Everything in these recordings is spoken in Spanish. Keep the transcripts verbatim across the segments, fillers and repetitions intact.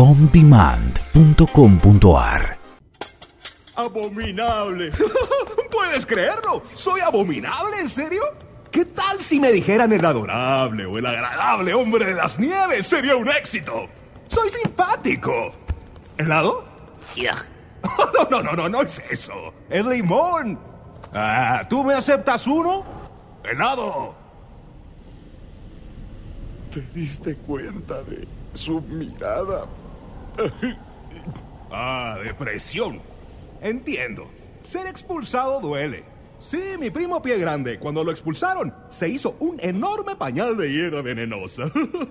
on demand punto com punto a r. ¡Abominable! ¿Puedes creerlo? ¿Soy abominable, en serio? ¿Qué tal si me dijeran el adorable o el agradable hombre de las nieves? Sería un éxito. ¡Soy simpático! ¿Helado? No, no, no, no, no es eso. Es limón. Ah, ¿tú me aceptas uno? ¡Helado! ¿Te diste cuenta de su mirada? Ah, depresión. Entiendo. Ser expulsado duele. Sí, mi primo Pie Grande, cuando lo expulsaron, se hizo un enorme pañal de hiedra venenosa.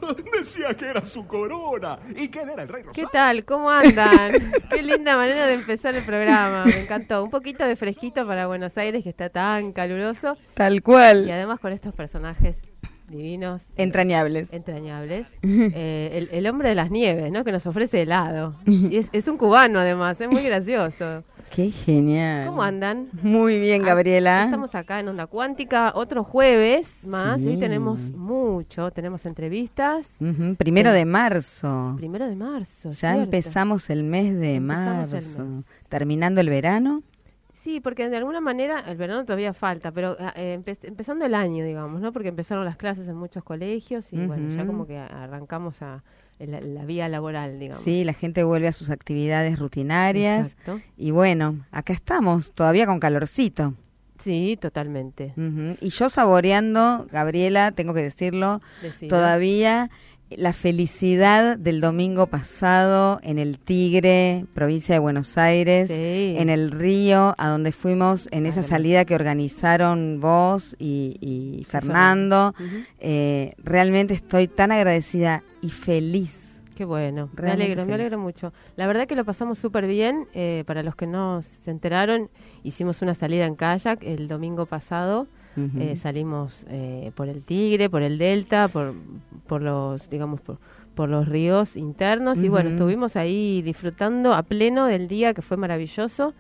Decía que era su corona y que él era el rey Rosario. ¿Qué tal? ¿Cómo andan? Qué linda manera de empezar el programa. Me encantó. Un poquito de fresquito para Buenos Aires, que está tan caluroso. Tal cual. Y además con estos personajes divinos. Entrañables. Entrañables. eh, el, el hombre de las nieves, ¿no? Que nos ofrece helado. Y es, es un cubano, además. Es muy gracioso. Qué genial. ¿Cómo andan? Muy bien, Gabriela. Ah, estamos acá en Onda Cuántica, otro jueves más. Sí. Hoy tenemos mucho, tenemos entrevistas. Uh-huh. Primero de marzo. Primero de marzo, Ya cierto. empezamos el mes de Empezamos el marzo. mes. Terminando el verano. Sí, porque de alguna manera, el verano todavía falta, pero eh, empe- empezando el año, digamos, ¿no? Porque empezaron las clases en muchos colegios y Uh-huh. bueno, ya como que arrancamos a la, la vía laboral, digamos. Sí, la gente vuelve a sus actividades rutinarias. Exacto. Y bueno, acá estamos, todavía con calorcito. Sí, totalmente. Uh-huh. Y yo saboreando, Gabriela, tengo que decirlo, Decilo. todavía la felicidad del domingo pasado en el Tigre, provincia de Buenos Aires, Sí. en el río, a donde fuimos en esa Ándale. salida que organizaron vos y, y Fernando. Ujú. Eh, realmente estoy tan agradecida y feliz. Qué bueno, me Realmente alegro, me feliz. alegro mucho. La verdad que lo pasamos súper bien. Eh, para los que no se enteraron, hicimos una salida en kayak el domingo pasado. Ujú. Eh, salimos eh, por el Tigre, por el Delta, por, por los, digamos, por, por los ríos internos. Y bueno, Ujú. estuvimos ahí disfrutando a pleno del día, que fue maravilloso.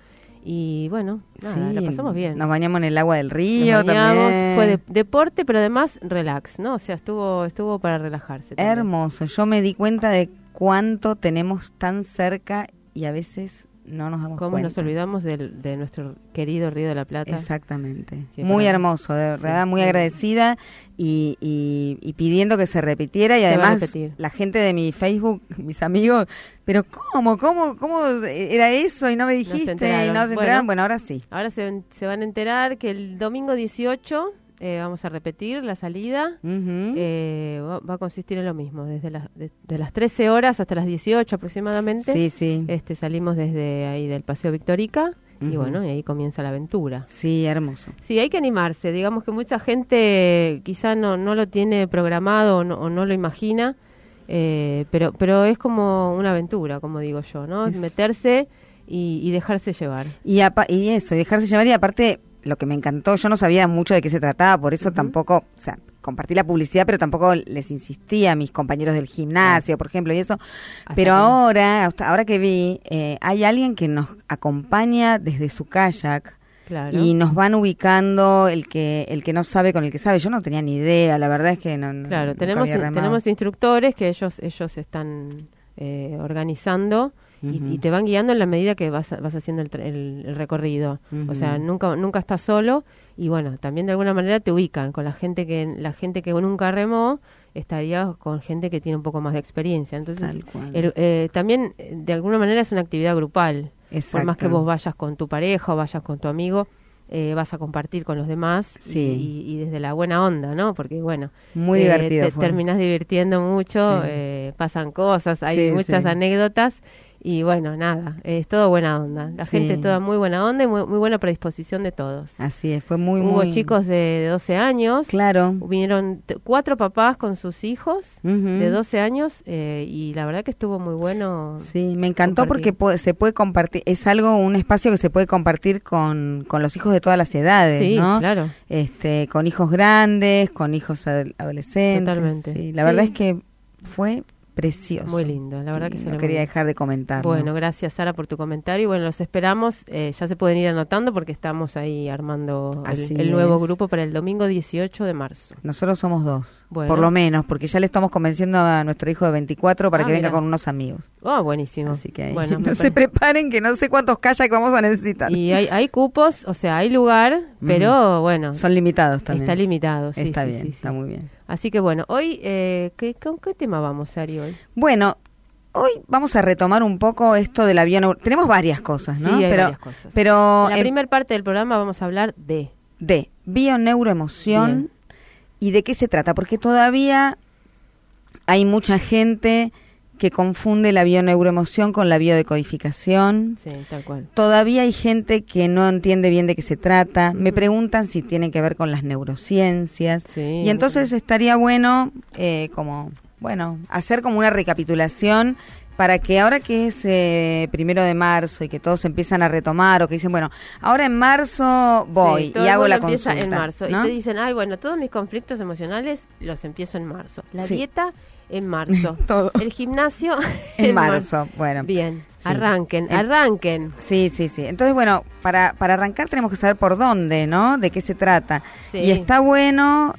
Y bueno, nada, Sí, la pasamos bien. Nos bañamos en el agua del río Nos bañamos, también. fue de- deporte, pero además relax, ¿no? O sea, estuvo estuvo para relajarse. también. Hermoso. Yo me di cuenta de cuánto tenemos tan cerca y a veces no nos damos ¿Cómo cuenta. nos olvidamos del, de nuestro querido Río de la Plata? Exactamente. Que Muy para- hermoso, de Sí, verdad, muy sí. agradecida y, y, y pidiendo que se repitiera y Se va a además repetir. la gente de mi Facebook, mis amigos, pero ¿cómo? ¿Cómo? ¿Cómo era eso y no me dijiste? enteraron. Y no se Bueno. enteraron. Bueno, ahora sí. Ahora se, se van a enterar que el domingo dieciocho eh, vamos a repetir la salida. Ujú. Eh, va, va a consistir en lo mismo, desde las, de, de las trece horas hasta las dieciocho aproximadamente. Sí, sí. Este, salimos desde ahí del Paseo Victorica y Ujú. bueno, y ahí comienza la aventura. Sí, hermoso. Sí, hay que animarse. Digamos que mucha gente quizá no, no lo tiene programado o no, o no lo imagina, eh, pero, pero es como una aventura, como digo yo, ¿no? Es- Meterse y, y dejarse llevar. Y, apa- y eso, y dejarse llevar y aparte lo que me encantó, yo no sabía mucho de qué se trataba, por eso Ujú. tampoco, o sea, compartí la publicidad, pero tampoco les insistía a mis compañeros del gimnasio, por ejemplo, y eso. Hasta Pero que- ahora, hasta ahora que vi, eh, hay alguien que nos acompaña desde su kayak Claro. y nos van ubicando el que el que no sabe con el que sabe. Yo no tenía ni idea, la verdad es que no. no- Claro, nunca tenemos había remado. tenemos instructores que ellos ellos están eh, organizando y, Ujú. y te van guiando en la medida que vas vas haciendo el, tra- el- el recorrido. O sea, Ujú. nunca nunca estás solo y bueno, también de alguna manera te ubican con la gente que la gente que nunca remó estaría con gente que tiene un poco más de experiencia. Entonces, Tal cual. el- eh, también eh, de alguna manera es una actividad grupal. Por más que Exacto. vos vayas con tu pareja o vayas con tu amigo, eh, vas a compartir con los demás y- Sí. y, y desde la buena onda, ¿no? Porque bueno, Muy eh, divertido te fue. terminás divirtiendo mucho, Sí. eh, pasan cosas, hay Sí, muchas sí. anécdotas y bueno, nada, es todo buena onda. La Sí. gente toda muy buena onda y muy, muy buena predisposición de todos. Así es, fue muy, Hubo muy... chicos de, de doce años, Claro. vinieron t- cuatro papás con sus hijos Ujú. de doce años eh, y la verdad que estuvo muy bueno. Sí, me encantó compartir. porque puede- se puede compartir, es algo, un espacio que se puede compartir con, con los hijos de todas las edades, Sí, ¿no? claro. Este, con hijos grandes, con hijos ad- adolescentes. Totalmente. Sí, la Sí. verdad es que fue precioso. Muy lindo, la verdad y que se no lo quería dejar de comentar. Bueno, gracias Sara por tu comentario. Y bueno, los esperamos, eh, ya se pueden ir anotando porque estamos ahí armando el, el nuevo grupo para el domingo dieciocho de marzo. Nosotros somos dos, bueno. por lo menos, porque ya le estamos convenciendo a nuestro hijo de veinticuatro para ah, que venga mira. con unos amigos. Oh, buenísimo. Así que bueno, no se preparen, que no sé cuántos kayak vamos a necesitar. Y hay, hay cupos, o sea, hay lugar, pero mm. bueno. Son limitados también. Está limitado, sí. Está sí, bien, sí, está sí. muy bien. Así que bueno, hoy, eh, ¿qué, ¿con qué tema vamos, Ari, hoy? Bueno, hoy vamos a retomar un poco esto de la bio... Tenemos varias cosas, ¿no? Sí, hay pero, varias cosas. Pero en la eh, primera parte del programa vamos a hablar de... De bioneuroemoción y de qué se trata, porque todavía hay mucha gente que confunde la bioneuroemoción con la biodecodificación. Sí, tal cual. Todavía hay gente que no entiende bien de qué se trata. Me preguntan si tiene que ver con las neurociencias. Sí, y entonces estaría bueno, eh, como, bueno, hacer como una recapitulación para que ahora que es eh, primero de marzo y que todos empiezan a retomar o que dicen, bueno, ahora en marzo voy sí, todo y el hago mundo la empieza consulta. en marzo, ¿no? y te dicen, ay, bueno, todos mis conflictos emocionales los empiezo en marzo. La Sí. dieta en marzo. Todo. El gimnasio En en marzo, marzo. bueno. Bien, Sí. arranquen, En- arranquen. Sí, sí, sí. Entonces, bueno, para, para arrancar tenemos que saber por dónde, ¿no? De qué se trata. Sí. Y está bueno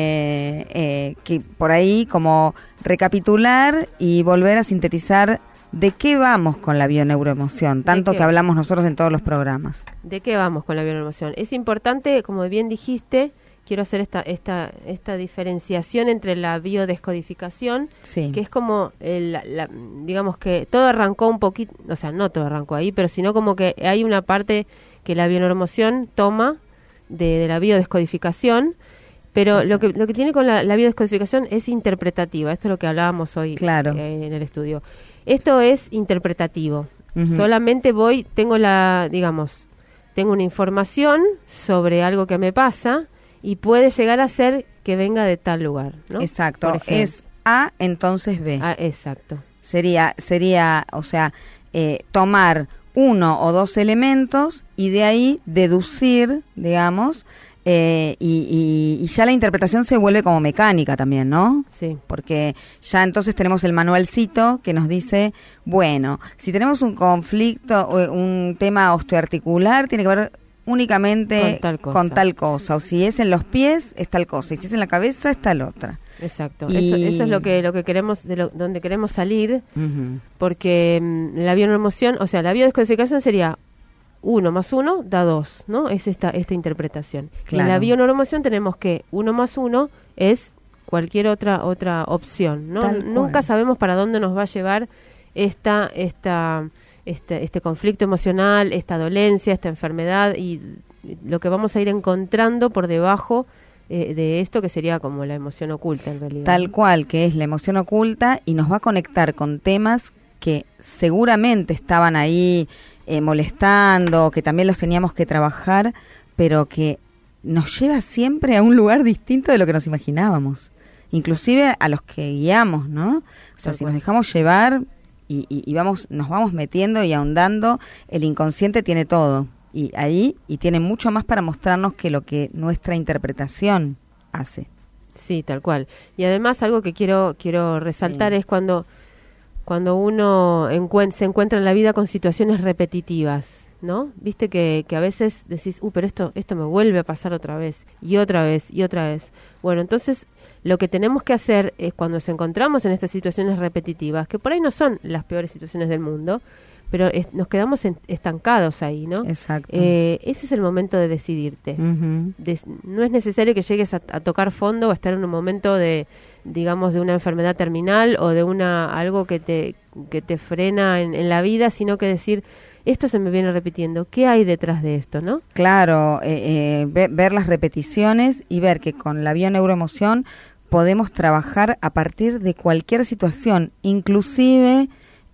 eh, eh, que por ahí como recapitular y volver a sintetizar de qué vamos con la bioneuroemoción, tanto qué? que hablamos nosotros en todos los programas. ¿De qué vamos con la bioemoción? Es importante, como bien dijiste, quiero hacer esta esta esta diferenciación entre la biodescodificación, Sí. que es como, el, la- la- digamos que todo arrancó un poquito, o sea, no todo arrancó ahí, pero sino como que hay una parte que la bioemoción toma de, de la biodescodificación, pero lo que lo que tiene con la, la biodescodificación es interpretativa. Esto es lo que hablábamos hoy Claro. eh, en el estudio. Esto es interpretativo. Ujú. Solamente voy, tengo la, digamos, tengo una información sobre algo que me pasa y puede llegar a ser que venga de tal lugar, ¿no? Exacto. Por ejemplo. Es A, entonces B. Ah, exacto. Sería, sería, o sea, eh, tomar uno o dos elementos y de ahí deducir, digamos, eh, y, y, y ya la interpretación se vuelve como mecánica también, ¿no? Sí. Porque ya entonces tenemos el manualcito que nos dice, bueno, si tenemos un conflicto o un tema osteoarticular, tiene que ver únicamente Con tal cosa. con tal cosa, o si es en los pies es tal cosa, y si es en la cabeza es tal otra. Exacto. Y- Eso, eso es lo que lo que queremos, de lo, donde queremos salir, Ujú. porque mm, la bioemoción, o sea, la biodescodificación sería uno más uno da dos, ¿no? Es esta esta interpretación. Claro. En la bioneuroemoción tenemos que uno más uno es cualquier otra otra opción, ¿no? Tal Nunca cual. sabemos para dónde nos va a llevar esta esta este este conflicto emocional, esta dolencia, esta enfermedad y lo que vamos a ir encontrando por debajo eh, de esto que sería como la emoción oculta en realidad. Tal cual, que es la emoción oculta y nos va a conectar con temas que seguramente estaban ahí eh, molestando, que también los teníamos que trabajar, pero que nos lleva siempre a un lugar distinto de lo que nos imaginábamos, inclusive a los que guiamos, ¿no? O sea, Tal si cual. nos dejamos llevar y, y, y vamos, nos vamos metiendo y ahondando, el inconsciente tiene todo y ahí y tiene mucho más para mostrarnos que lo que nuestra interpretación hace. Sí, tal cual. Y además algo que quiero quiero resaltar Sí. es cuando cuando uno encuen- se encuentra en la vida con situaciones repetitivas, ¿no? Viste que, que a veces decís, uh, pero esto esto me vuelve a pasar otra vez y otra vez y otra vez. Bueno, entonces lo que tenemos que hacer es cuando nos encontramos en estas situaciones repetitivas, que por ahí no son las peores situaciones del mundo, pero es- nos quedamos en- estancados ahí, ¿no? Exacto. Eh, ese es el momento de decidirte. Ujú. Des- no es necesario que llegues a, a tocar fondo o a estar en un momento de, digamos, de una enfermedad terminal o de una algo que te que te frena en, en la vida, sino que decir, esto se me viene repitiendo, ¿qué hay detrás de esto, no? Claro, eh, eh, ve- ver las repeticiones y ver que con la bioneuroemoción podemos trabajar a partir de cualquier situación, inclusive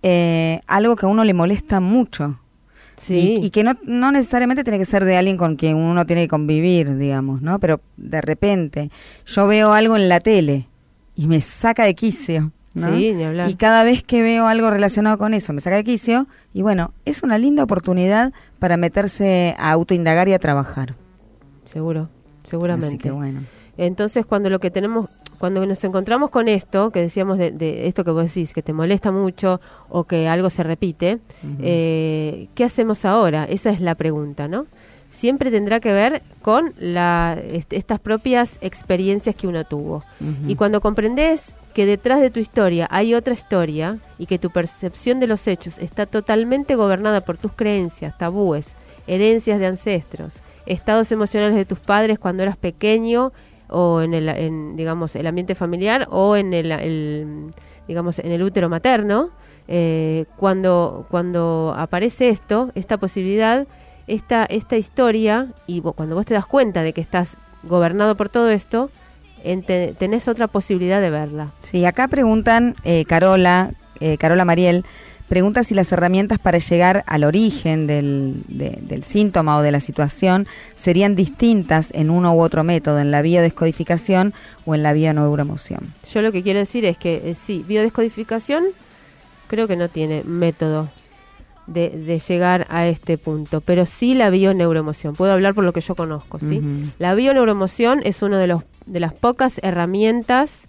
eh, algo que a uno le molesta mucho. Sí. Y, y que no, no necesariamente tiene que ser de alguien con quien uno tiene que convivir, digamos, ¿no? Pero de repente yo veo algo en la tele y me saca de quicio, ¿no? Sí, ni hablar. Y cada vez que veo algo relacionado con eso me saca de quicio y bueno, es una linda oportunidad para meterse a autoindagar y a trabajar. Seguro, seguramente. Así que bueno. Entonces, cuando lo que tenemos, cuando nos encontramos con esto, que decíamos de, de esto que vos decís, que te molesta mucho o que algo se repite, uh-huh. eh, ¿qué hacemos ahora? Esa es la pregunta, ¿no? Siempre tendrá que ver con la, est- estas propias experiencias que uno tuvo. Uh-huh. Y cuando comprendes que detrás de tu historia hay otra historia y que tu percepción de los hechos está totalmente gobernada por tus creencias, tabúes, herencias de ancestros, estados emocionales de tus padres cuando eras pequeño, o en el en, digamos el ambiente familiar o en el, el digamos en el útero materno, eh, cuando cuando aparece esto, esta posibilidad, esta esta historia, y vos, cuando vos te das cuenta de que estás gobernado por todo esto, ente, tenés otra posibilidad de verla. Sí, acá preguntan eh, Carola eh, Carola Mariel pregunta si las herramientas para llegar al origen del, de, del síntoma o de la situación serían distintas en uno u otro método, en la biodescodificación o en la bioneuroemoción. Yo lo que quiero decir es que eh, sí, biodescodificación creo que no tiene método de, de llegar a este punto, pero sí la bioneuroemoción. Puedo hablar por lo que yo conozco, ¿sí? Uh-huh. La bioneuroemoción es una de los de las pocas herramientas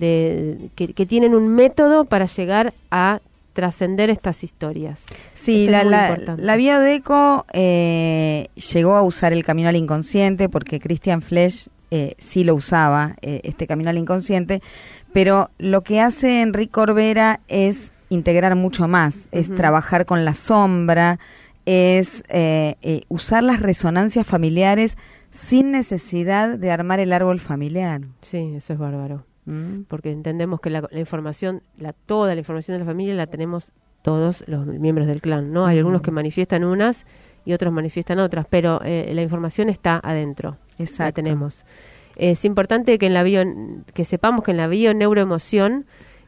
de, que, que tienen un método para llegar a trascender estas historias. Sí, la, la, la biodeco eh, llegó a usar el camino al inconsciente porque Christian Flesch eh, sí lo usaba, eh, este camino al inconsciente, pero lo que hace Enrique Corbera es integrar mucho más, uh-huh. es trabajar con la sombra, es eh, eh, usar las resonancias familiares sin necesidad de armar el árbol familiar. Sí, eso es bárbaro. Porque entendemos que la, la información, la, toda la información de la familia la tenemos todos los miembros del clan, ¿no? Hay uh-huh. algunos que manifiestan unas y otros manifiestan otras, pero eh, la información está adentro. Exacto. La tenemos. Es importante que en la bio, que sepamos que en la bioneuroemoción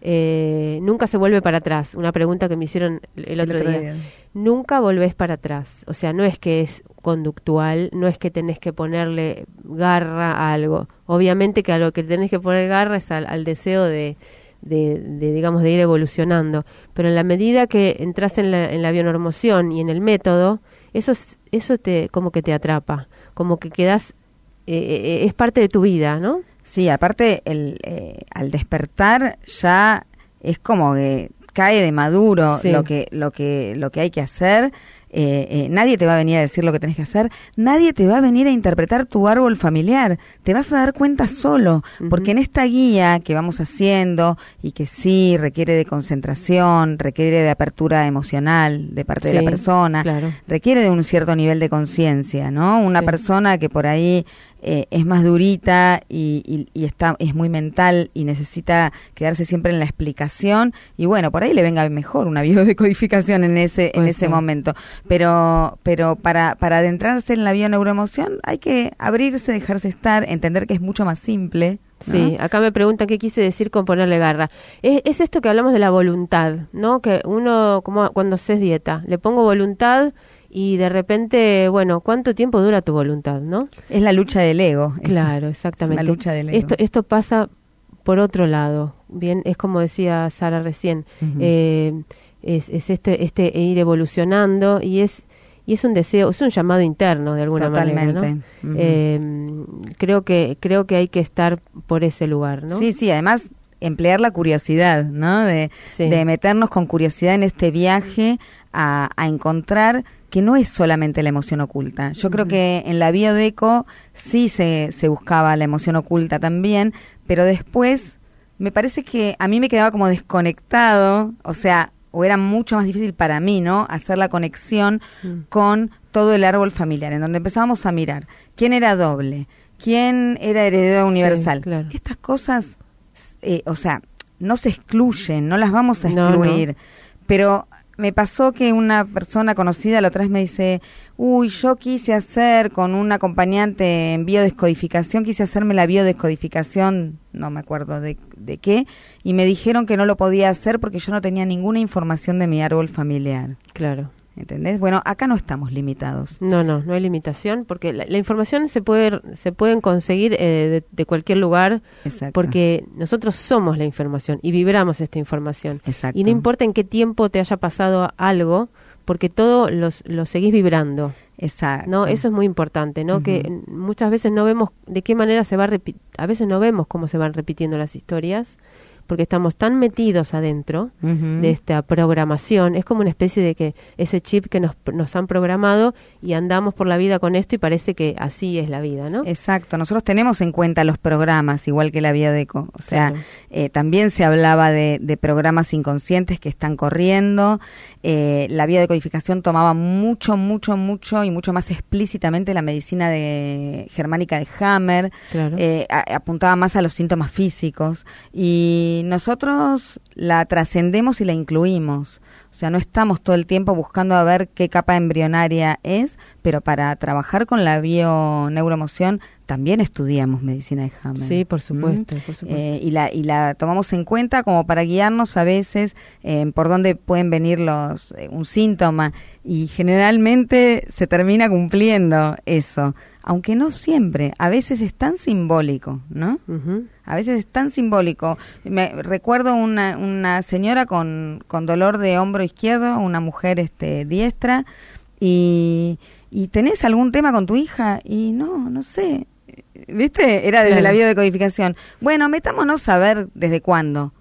eh, nunca se vuelve para atrás. Una pregunta que me hicieron el, el otro, el otro día. día. Nunca volvés para atrás. O sea, no es que es conductual, no es que tenés que ponerle garra a algo. Obviamente que a lo que tenés que poner garra es al, al deseo de, de, de, digamos, de ir evolucionando. Pero en la medida que entras en la, en la bioneuroemoción y en el método, eso, eso te como que te atrapa, como que quedás, eh, eh, es parte de tu vida, ¿no? Sí, aparte, el, eh, al despertar ya es como que cae de maduro sí. lo que lo que lo que hay que hacer. Eh, eh, nadie te va a venir a decir lo que tenés que hacer, nadie te va a venir a interpretar tu árbol familiar, te vas a dar cuenta solo, uh-huh. porque en esta guía que vamos haciendo y que sí requiere de concentración, requiere de apertura emocional de parte sí, de la persona, claro. requiere de un cierto nivel de conciencia, ¿no? Una sí. persona que por ahí eh, es más durita y, y, y está es muy mental y necesita quedarse siempre en la explicación, y bueno, por ahí le venga mejor una biodescodificación en ese, en ese momento. Pero pero para, para adentrarse en la bioneuroemoción hay que abrirse, dejarse estar, entender que es mucho más simple, ¿no? Sí, acá me preguntan qué quise decir con ponerle garra. Es, es esto que hablamos de la voluntad, ¿no? Que uno, como cuando haces dieta, le pongo voluntad y de repente, bueno, ¿cuánto tiempo dura tu voluntad, no? Es la lucha del ego. Claro, es, exactamente. Es la lucha del ego. Esto, esto pasa por otro lado, bien, es como decía Sara recién, uh-huh. eh, es, es este este ir evolucionando y es y es un deseo, es un llamado interno de alguna Totalmente. manera, ¿no? Uh-huh. Eh, creo que creo que hay que estar por ese lugar, ¿no? Sí, sí, además emplear la curiosidad, ¿no? De, sí. de meternos con curiosidad en este viaje a, a encontrar que no es solamente la emoción oculta. Yo uh-huh. creo que en la biodeco sí se, se buscaba la emoción oculta también, pero después me parece que a mí me quedaba como desconectado, o sea, o era mucho más difícil para mí, ¿no? Hacer la conexión mm. con todo el árbol familiar, en donde empezábamos a mirar quién era doble, quién era heredero universal. Sí, claro. Estas cosas, eh, o sea, no se excluyen, no las vamos a excluir, no, no. pero me pasó que una persona conocida la otra vez me dice, uy, yo quise hacer con un acompañante en biodescodificación, quise hacerme la biodescodificación, no me acuerdo de, de qué, y me dijeron que no lo podía hacer porque yo no tenía ninguna información de mi árbol familiar. Claro. ¿Entendés? Bueno, acá no estamos limitados. No, no, no hay limitación, porque la, la información se puede se pueden conseguir eh, de, de cualquier lugar. Exacto. Porque nosotros somos la información y vibramos esta información. Exacto. Y no importa en qué tiempo te haya pasado algo, porque todo los, lo seguís vibrando. Exacto. ¿No? Eso es muy importante, ¿no? Uh-huh. Que muchas veces no vemos de qué manera se va repi- a veces no vemos cómo se van repitiendo las historias, porque estamos tan metidos adentro uh-huh. de esta programación. Es como una especie de que ese chip que nos, nos han programado y andamos por la vida con esto y parece que así es la vida, ¿no? Exacto. Nosotros tenemos en cuenta los programas, igual que la Biodeco. O sea, claro. eh, también se hablaba de, de programas inconscientes que están corriendo. Eh, la biodecodificación tomaba mucho, mucho, mucho y mucho más explícitamente la medicina de germánica de Hammer. Claro. Eh, a, apuntaba más a los síntomas físicos. Y nosotros la trascendemos y la incluimos. O sea, no estamos todo el tiempo buscando a ver qué capa embrionaria es, pero para trabajar con la bioneuroemoción también estudiamos medicina de Hammer. Sí, por supuesto. ¿Mm? por supuesto. Eh, y, la, y la tomamos en cuenta como para guiarnos a veces eh, por dónde pueden venir los eh, un síntoma. Y generalmente se termina cumpliendo eso. Aunque no siempre, a veces es tan simbólico, ¿no? Uh-huh. A veces es tan simbólico. Me recuerdo una, una señora con, con dolor de hombro izquierdo, una mujer este, diestra, y, y ¿tenés algún tema con tu hija? Y no, no sé, ¿viste? Era desde claro. la biodecodificación. Bueno, metámonos a ver desde cuándo.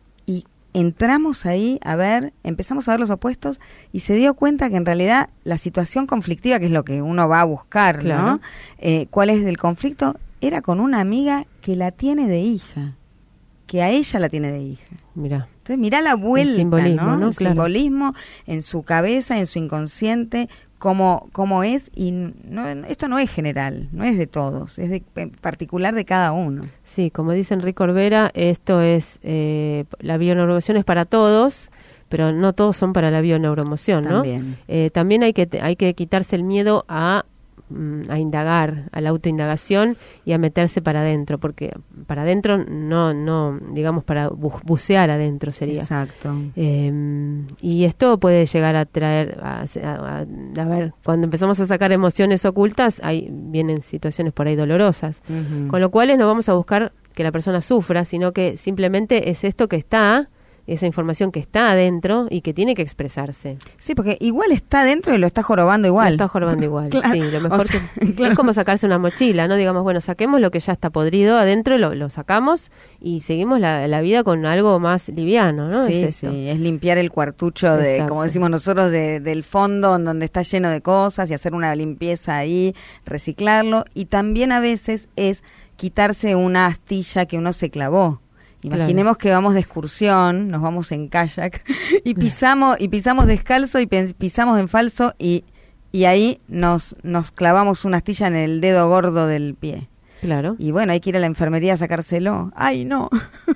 Y entramos ahí a ver, empezamos a ver los opuestos y se dio cuenta que en realidad la situación conflictiva, que es lo que uno va a buscar, claro. ¿no? Eh, ¿Cuál es el conflicto? Era con una amiga que la tiene de hija, que a ella la tiene de hija. Mirá. Entonces, mirá la vuelta, el simbolismo, ¿no? ¿no? El Claro. simbolismo en su cabeza, en su inconsciente, cómo, cómo es, y no, esto no es general, no es de todos, es de particular de cada uno. Sí, como dice Enrique Orbera, esto es, eh, la bioneuroemoción es para todos, pero no todos son para la bioneuroemoción, ¿no? También. Eh, también hay que hay que quitarse el miedo a, a indagar, a la autoindagación y a meterse para adentro, porque para adentro no, no digamos, para bu- bucear adentro sería. Exacto. Eh, y esto puede llegar a traer, a, a, a, a ver, cuando empezamos a sacar emociones ocultas, ahí vienen situaciones por ahí dolorosas, uh-huh. con lo cual no vamos a buscar que la persona sufra, sino que simplemente es esto que está, esa información que está adentro y que tiene que expresarse. Sí, porque igual está adentro y lo está jorobando igual. Lo está jorobando igual, claro. sí. Lo mejor o sea, que, claro. Es como sacarse una mochila, ¿no? Digamos, bueno, saquemos lo que ya está podrido adentro, lo, lo sacamos y seguimos la, la vida con algo más liviano, ¿no? Sí, es sí, es limpiar el cuartucho de, Exacto. como decimos nosotros, de, del fondo en donde está lleno de cosas y hacer una limpieza ahí, reciclarlo. Y también a veces es quitarse una astilla que uno se clavó. Imaginemos claro. que vamos de excursión, nos vamos en kayak y pisamos y pisamos descalzo y pisamos en falso y, y ahí nos, nos clavamos una astilla en el dedo gordo del pie. Claro. Y bueno, hay que ir a la enfermería a sacárselo. ¡Ay, no!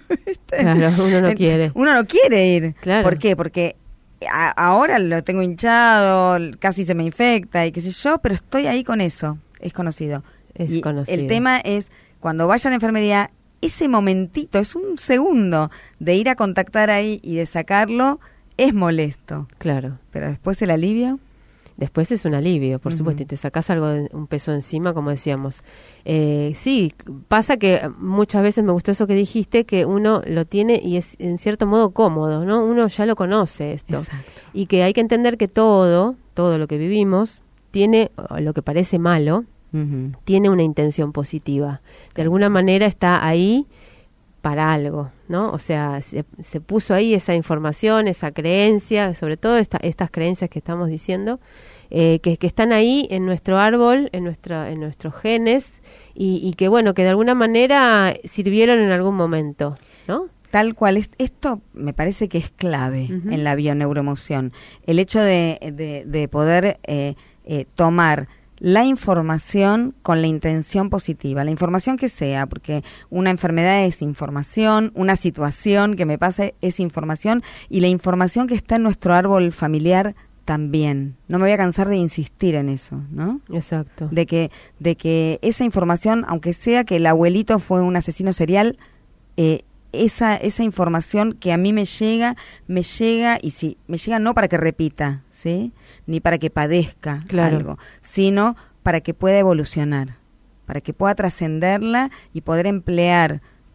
Claro, uno no quiere. Uno no quiere ir. Claro. ¿Por qué? Porque a, ahora lo tengo hinchado, casi se me infecta y qué sé yo, pero estoy ahí con eso. Es conocido. Es y conocido. El tema es, cuando vaya a la enfermería, ese momentito, es un segundo de ir a contactar ahí y de sacarlo, es molesto. Claro. Pero después el alivio. Después es un alivio, por uh-huh. supuesto, y te sacás algo de un peso encima, como decíamos. Eh, sí, pasa que muchas veces me gustó eso que dijiste, que uno lo tiene y es en cierto modo cómodo, ¿no? Uno ya lo conoce esto. Exacto. Y que hay que entender que todo, todo lo que vivimos, tiene lo que parece malo, uh-huh. tiene una intención positiva. De alguna manera está ahí para algo, ¿no? O sea, se, se puso ahí esa información, esa creencia, sobre todo esta, estas creencias que estamos diciendo, eh, que, que están ahí en nuestro árbol, en, nuestra, en nuestros genes, y, y que, bueno, que de alguna manera sirvieron en algún momento, ¿no? Tal cual. Es, esto me parece que es clave uh-huh. en la bioneuroemoción. El hecho de, de, de poder eh, eh, tomar la información con la intención positiva, la información que sea, porque una enfermedad es información, una situación que me pasa es información, y la información que está en nuestro árbol familiar también. No me voy a cansar de insistir en eso, ¿no? Exacto. De que, de que esa información, aunque sea que el abuelito fue un asesino serial, eh, esa, esa información que a mí me llega, me llega, y sí, me llega no para que repita, ¿sí? Ni para que padezca claro. algo, sino para que pueda evolucionar, para que pueda trascenderla y poder emplear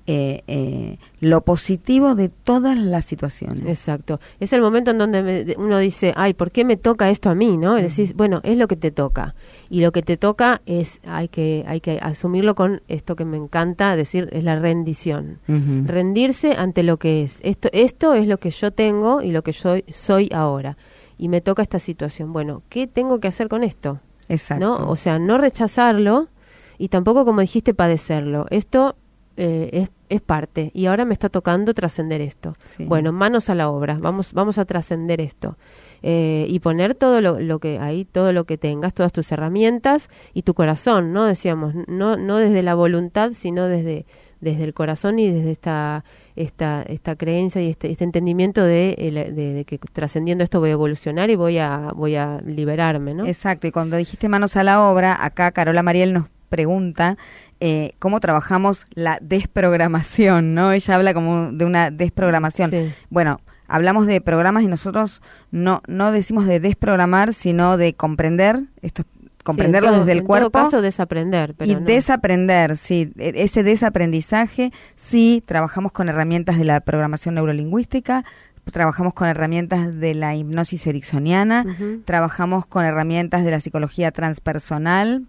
eh, eh, lo positivo de todas las situaciones. Exacto. Es el momento en donde me, uno dice, ay, ¿por qué me toca esto a mí? ¿No? Y decís, bueno, es lo que te toca. Y lo que te toca es, hay que, hay que asumirlo con esto que me encanta decir, es la rendición. Uh-huh. Rendirse ante lo que es. Esto, esto es lo que yo tengo y lo que yo soy ahora. Y me toca esta situación. Bueno, ¿qué tengo que hacer con esto? Exacto. ¿No? O sea, no rechazarlo y tampoco, como dijiste, padecerlo. Esto eh, es, es parte y ahora me está tocando trascender esto. Sí. Bueno, manos a la obra, vamos, vamos a trascender esto. Eh, y poner todo lo, lo que ahí, todo lo que tengas, todas tus herramientas y tu corazón, ¿no? Decíamos, no, no desde la voluntad, sino desde, desde el corazón y desde esta, esta, esta creencia y este, este entendimiento de, de, de que trascendiendo esto voy a evolucionar y voy a, voy a liberarme, ¿no? Exacto, y cuando dijiste manos a la obra, acá Carola Mariel nos pregunta eh, cómo trabajamos la desprogramación, ¿no? Ella habla como de una desprogramación. Sí. Bueno, hablamos de programas y nosotros no no decimos de desprogramar, sino de comprender, esto, comprenderlo sí, todo, desde el en cuerpo. En todo caso, desaprender. Pero y no. desaprender, sí, ese desaprendizaje, sí, trabajamos con herramientas de la programación neurolingüística, trabajamos con herramientas de la hipnosis ericksoniana, Uh-huh. trabajamos con herramientas de la psicología transpersonal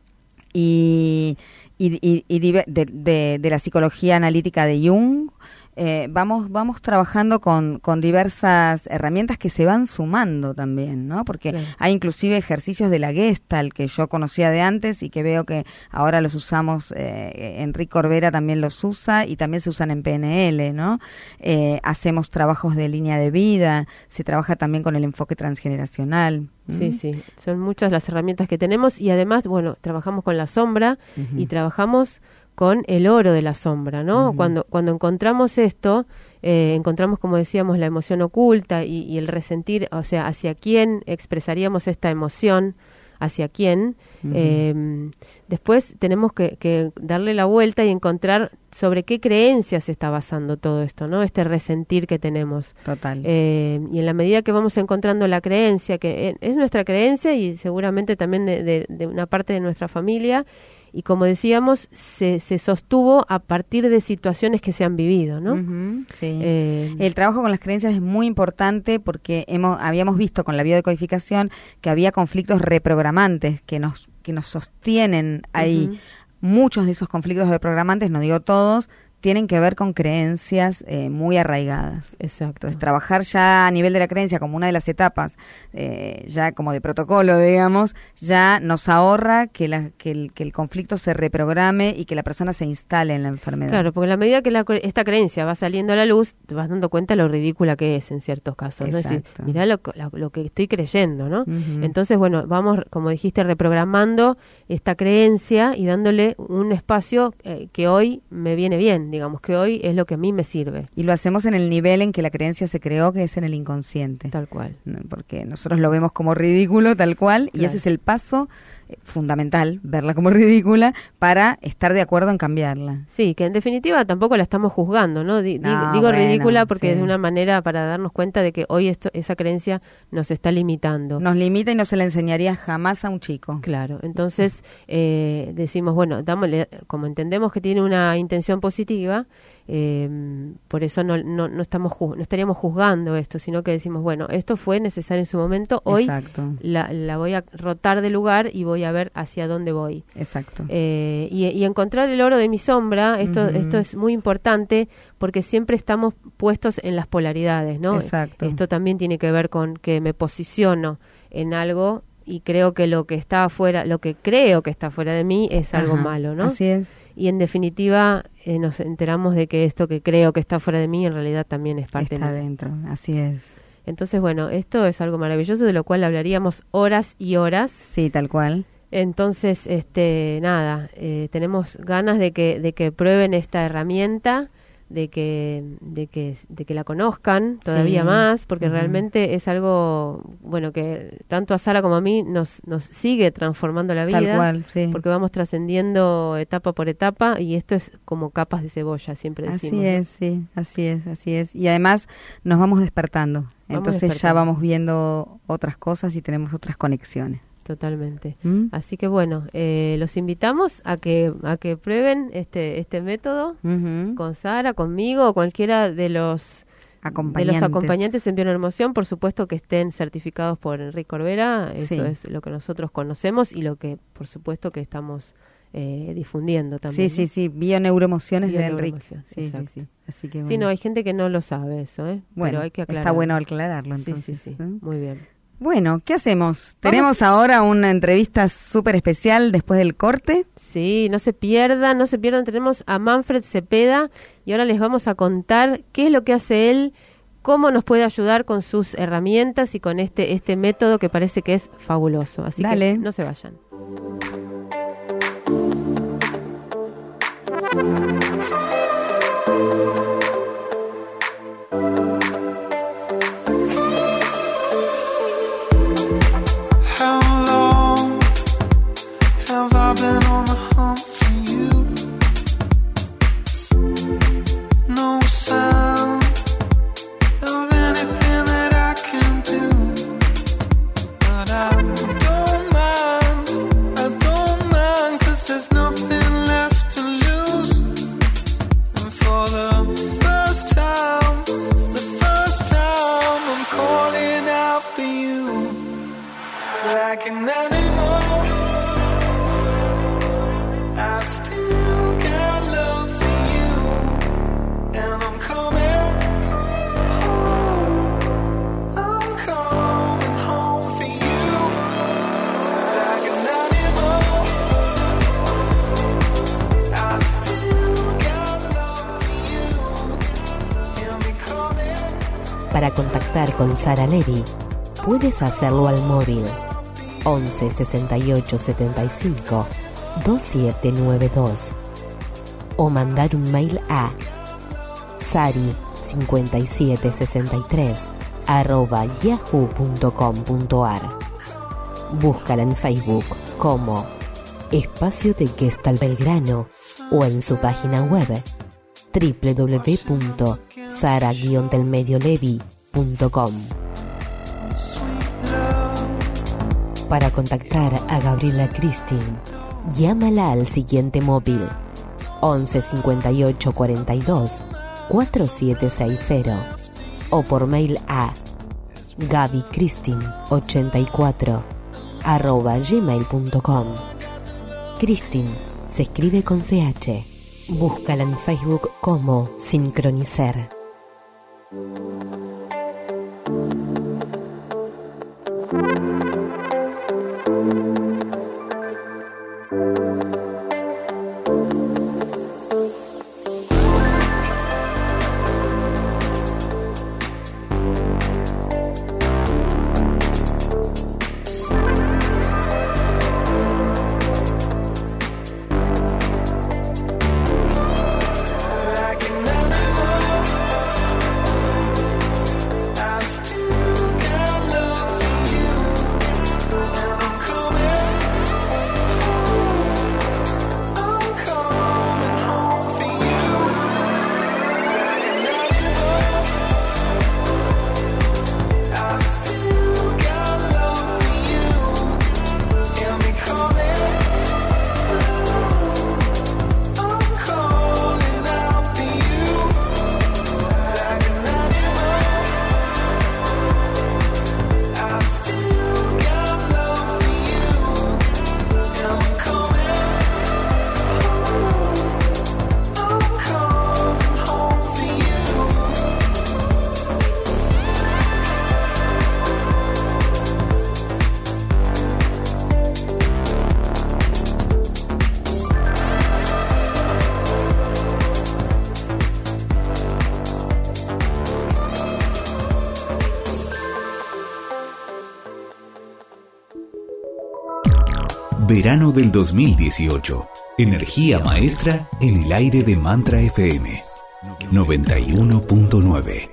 y, y, y, y de, de, de la psicología analítica de Jung. Eh, vamos vamos trabajando con, con diversas herramientas que se van sumando también, ¿no? Porque claro. hay inclusive ejercicios de la Gestalt que yo conocía de antes y que veo que ahora los usamos, eh, Enrique Corbera también los usa y también se usan en P N L, ¿no? Eh, hacemos trabajos de línea de vida, se trabaja también con el enfoque transgeneracional. Sí, sí, son muchas las herramientas que tenemos y además, bueno, trabajamos con la sombra Uh-huh. y trabajamos con el oro de la sombra, ¿no? Uh-huh. Cuando cuando encontramos esto, eh, encontramos, como decíamos, la emoción oculta y, y el resentir, o sea, hacia quién expresaríamos esta emoción, hacia quién. Uh-huh. Eh, después tenemos que, que darle la vuelta y encontrar sobre qué creencias se está basando todo esto, ¿no? Este resentir que tenemos. Total. Eh, y en la medida que vamos encontrando la creencia, que es nuestra creencia y seguramente también de, de, de una parte de nuestra familia, y como decíamos, se, se sostuvo a partir de situaciones que se han vivido, ¿no? Uh-huh, sí. Eh, El trabajo con las creencias es muy importante porque hemos habíamos visto con la biodecodificación que había conflictos reprogramantes que nos que nos sostienen ahí. Uh-huh. Muchos de esos conflictos reprogramantes, no digo todos, tienen que ver con creencias eh, muy arraigadas. Exacto. Entonces, trabajar ya a nivel de la creencia como una de las etapas, eh, ya como de protocolo, digamos, ya nos ahorra que, la, que, el, que el conflicto se reprograme y que la persona se instale en la enfermedad. Claro, porque a la medida que la, esta creencia va saliendo a la luz, te vas dando cuenta lo ridícula que es en ciertos casos, ¿no? Es decir, Exacto. mirá lo, lo, lo que estoy creyendo, ¿no? Uh-huh. Entonces, bueno, vamos, como dijiste, reprogramando esta creencia y dándole un espacio eh, que hoy me viene bien, digamos, que hoy es lo que a mí me sirve. Y lo hacemos en el nivel en que la creencia se creó, que es en el inconsciente. Tal cual. Porque nosotros lo vemos como ridículo, tal cual, Claro. y ese es el paso eh, fundamental, verla como ridícula, para estar de acuerdo en cambiarla. Sí, que en definitiva tampoco la estamos juzgando, ¿no? Di- No, digo digo bueno, ridícula porque sí. es de una manera para darnos cuenta de que hoy esto, esa creencia nos está limitando. Nos limita y no se la enseñaría jamás a un chico. Claro, entonces eh, decimos, bueno, dámosle, como entendemos que tiene una intención positiva, eh, por eso no, no, no, estamos ju- no estaríamos juzgando esto, sino que decimos, bueno, esto fue necesario en su momento, hoy Exacto. la, la voy a rotar de lugar y voy a ver hacia dónde voy. Exacto. Eh, y, y encontrar el oro de mi sombra, esto, Ujú. esto es muy importante porque siempre estamos puestos en las polaridades, ¿no? Exacto. Esto también tiene que ver con que me posiciono en algo y creo que lo que está afuera, lo que creo que está fuera de mí es algo Ajá. malo, ¿no? Así es. Y en definitiva eh, nos enteramos de que esto que creo que está fuera de mí en realidad también es parte Está de mí. adentro, así es. Entonces, bueno, esto es algo maravilloso de lo cual hablaríamos horas y horas. Sí, tal cual. Entonces, este, nada, eh, tenemos ganas de que, de que prueben esta herramienta, de que, de que, de que la conozcan todavía Sí. más, porque Ujú. realmente es algo, bueno, que tanto a Sara como a mí nos, nos sigue transformando la vida. Tal cual, sí. Porque vamos trascendiendo etapa por etapa y esto es como capas de cebolla, siempre decimos. Así ¿no? es, sí, así es, así es. Y además nos vamos despertando. Vamos Entonces ya despertando. vamos viendo otras cosas y tenemos otras conexiones. totalmente. ¿Mm? Así que bueno, eh, los invitamos a que a que prueben este este método Uh-huh. con Sara, conmigo o cualquiera de los Acompañantes. de los acompañantes en Bioenermoción, por supuesto que estén certificados por Enrique Corbera, eso Sí. es lo que nosotros conocemos y lo que por supuesto que estamos eh, difundiendo también. Sí, sí, ¿no? sí, Bioneuroemociones de Enrique. Bioneuroemoción, Sí, sí, exacto. sí. Así que Sí, bueno. no, hay gente que no lo sabe eso, ¿eh? Bueno, Pero hay que aclarar. está bueno aclararlo Sí, entonces. sí, sí, ¿eh? muy bien. Bueno, ¿qué hacemos? Tenemos ahora una entrevista súper especial después del corte. Sí, no se pierdan, no se pierdan. Tenemos a Manfred Cepeda y ahora les vamos a contar qué es lo que hace él, cómo nos puede ayudar con sus herramientas y con este, este método que parece que es fabuloso. Así Dale. que no se vayan. How long have I been on the hunt for you? No sound of anything that I can do, but I don't mind, I don't mind, 'cause there's nothing left to lose. And for the first time, the first time, I'm calling out for you. Like an animal, I still got love for you, and I'm coming home, I'm coming home for you. Like an animal, I still got love for you, and me calling. Para contactar con Sara Levy, puedes hacerlo al móvil once sesenta y ocho setenta y cinco veintisiete noventa y dos o mandar un mail a sari cincuenta y siete sesenta y tres arroba yahoo punto com punto ar. Búscala en Facebook como Espacio de Gestalt Belgrano o en su página web doble u doble u doble u punto sara guion del medio levy punto com. Para contactar a Gabriela Cristin, llámala al siguiente móvil once cincuenta y ocho cuarenta y dos cuarenta y siete sesenta o por mail a gabicristin ochenta y cuatro arroba gmail punto com. Cristin se escribe con C H. Búscala en Facebook como Sincronicer. Like an animal, I still got love for you, and I'm coming home, I'm coming home for you. Like an animal, I still got love for you, and me calling, I'm calling out for you. Like an animal, I still got love for you, and I'm coming home, I'm coming home for you. Verano del dos mil dieciocho. Energía maestra en el aire de Mantra F M noventa y uno punto nueve.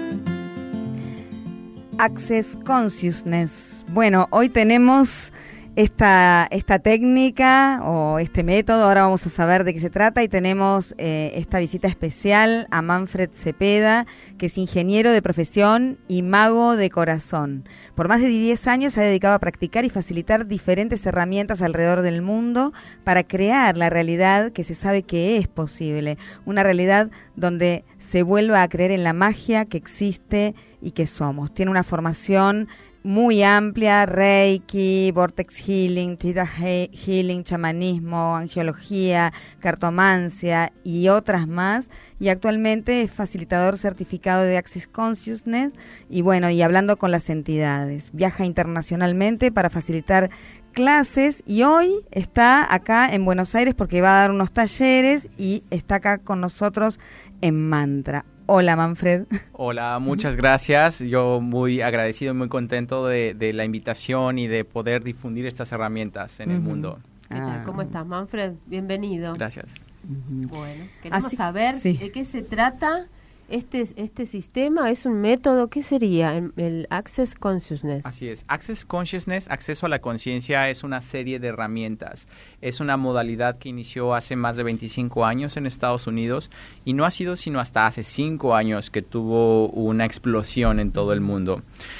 Access Consciousness. Bueno, hoy tenemos esta, esta técnica o este método. Ahora vamos a saber de qué se trata y tenemos eh, esta visita especial a Manfred Cepeda, que es ingeniero de profesión y mago de corazón. Por más de diez años se ha dedicado a practicar y facilitar diferentes herramientas alrededor del mundo para crear la realidad que se sabe que es posible, una realidad donde se vuelva a creer en la magia que existe y que somos. Tiene una formación muy amplia: Reiki, Vortex Healing, Theta Healing, chamanismo, angiología, cartomancia y otras más, y actualmente es facilitador certificado de Access Consciousness y bueno, y hablando con las entidades. Viaja internacionalmente para facilitar clases y hoy está acá en Buenos Aires porque va a dar unos talleres y está acá con nosotros en Mantra. Hola, Manfred. Hola, muchas gracias. Yo muy agradecido y muy contento de, de la invitación y de poder difundir estas herramientas en uh-huh. el mundo. ¿Qué tal? ¿Cómo estás, Manfred? Bienvenido. Gracias. Uh-huh. Bueno, queremos Así, saber sí. de qué se trata este este sistema. ¿Es un método? ¿Qué sería el, el Access Consciousness? Así es. Access Consciousness, acceso a la conciencia, es una serie de herramientas. Es una modalidad que inició hace más de veinticinco años en Estados Unidos y no ha sido sino hasta hace cinco años que tuvo una explosión en todo el mundo.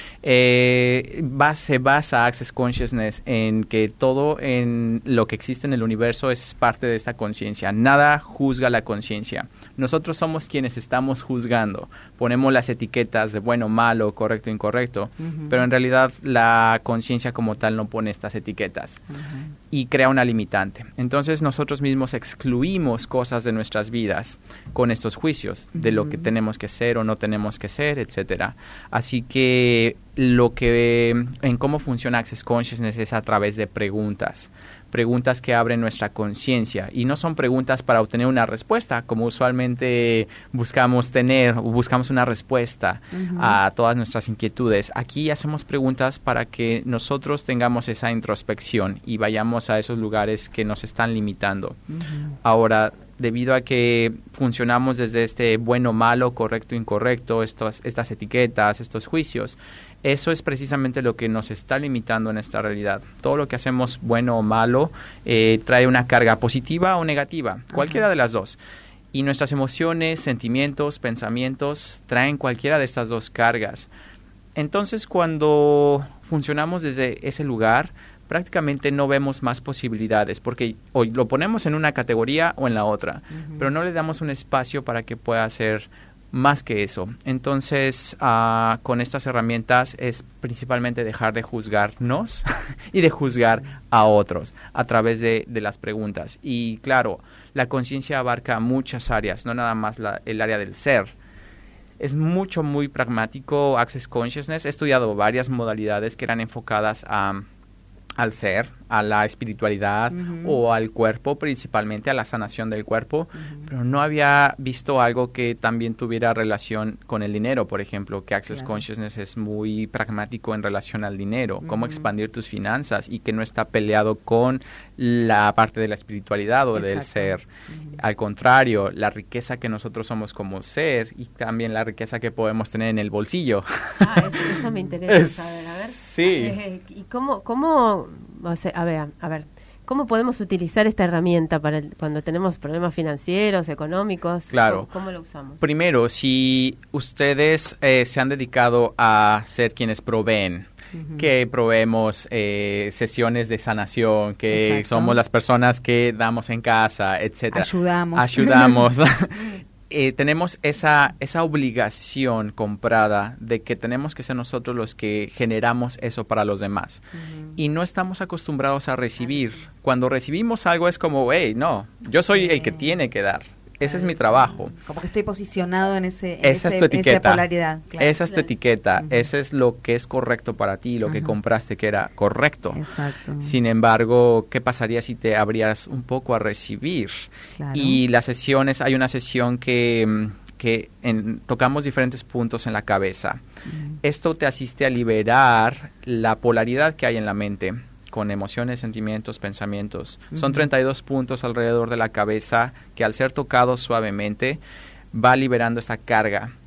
Eh, va, se basa Access Consciousness en que todo en lo que existe en el universo es parte de esta conciencia. Nada juzga la conciencia. Nosotros somos quienes estamos juzgando. Ponemos las etiquetas de bueno, malo, correcto, incorrecto, uh-huh. pero en realidad la conciencia como tal no pone estas etiquetas uh-huh. y crea una limitante. Entonces nosotros mismos excluimos cosas de nuestras vidas con estos juicios uh-huh. de lo que tenemos que ser o no tenemos que ser, etcétera. Así que lo que en cómo funciona Access Consciousness es a través de preguntas, preguntas que abren nuestra conciencia y no son preguntas para obtener una respuesta como usualmente buscamos tener o buscamos una respuesta uh-huh. a todas nuestras inquietudes. Aquí hacemos preguntas para que nosotros tengamos esa introspección y vayamos a esos lugares que nos están limitando. Uh-huh. Ahora, debido a que funcionamos desde este bueno, malo, correcto, incorrecto, estos, estas etiquetas, estos juicios, eso es precisamente lo que nos está limitando en esta realidad. Todo lo que hacemos bueno o malo eh, trae una carga positiva o negativa, cualquiera Ajá. de las dos. Y nuestras emociones, sentimientos, pensamientos traen cualquiera de estas dos cargas. Entonces, cuando funcionamos desde ese lugar, prácticamente no vemos más posibilidades, porque hoy lo ponemos en una categoría o en la otra, uh-huh. pero no le damos un espacio para que pueda ser más que eso. Entonces, uh, con estas herramientas es principalmente dejar de juzgarnos y de juzgar a otros a través de, de las preguntas. Y claro, la conciencia abarca muchas áreas, no nada más la, el área del ser. Es mucho, muy pragmático Access Consciousness. He estudiado varias modalidades que eran enfocadas a al ser, a la espiritualidad uh-huh. o al cuerpo, principalmente a la sanación del cuerpo, uh-huh. pero no había visto algo que también tuviera relación con el dinero, por ejemplo, que Access claro. Consciousness es muy pragmático en relación al dinero, uh-huh. cómo expandir tus finanzas y que no está peleado con la parte de la espiritualidad o Exacto. del ser. Uh-huh. Al contrario, la riqueza que nosotros somos como ser y también la riqueza que podemos tener en el bolsillo. Ah, eso, eso me interesa saber, a ver. Sí. Eh, ¿Y cómo, cómo, o sea, a ver, a ver, cómo podemos utilizar esta herramienta para el, cuando tenemos problemas financieros, económicos? Claro. ¿Cómo, cómo lo usamos? Primero, si ustedes eh, se han dedicado a ser quienes proveen, uh-huh. que proveemos eh, sesiones de sanación, que Exacto. somos las personas que damos en casa, etcétera. Ayudamos. Ayudamos. Eh, tenemos esa esa obligación comprada de que tenemos que ser nosotros los que generamos eso para los demás. Uh-huh. Y no estamos acostumbrados a recibir. Cuando recibimos algo es como, hey, no, yo soy sí. el que tiene que dar. Ese es mi trabajo. Como que estoy posicionado en ese en esa ese, es tu etiqueta. esa polaridad. Claro. Esa es tu etiqueta. Uh-huh. Ese es lo que es correcto para ti, lo uh-huh. que compraste que era correcto. Exacto. Sin embargo, ¿qué pasaría si te abrías un poco a recibir? Claro. Y las sesiones, hay una sesión que, que en, tocamos diferentes puntos en la cabeza. Uh-huh. Esto te asiste a liberar la polaridad que hay en la mente, con emociones, sentimientos, pensamientos. Uh-huh. Son treinta y dos puntos alrededor de la cabeza que al ser tocados suavemente va liberando esta carga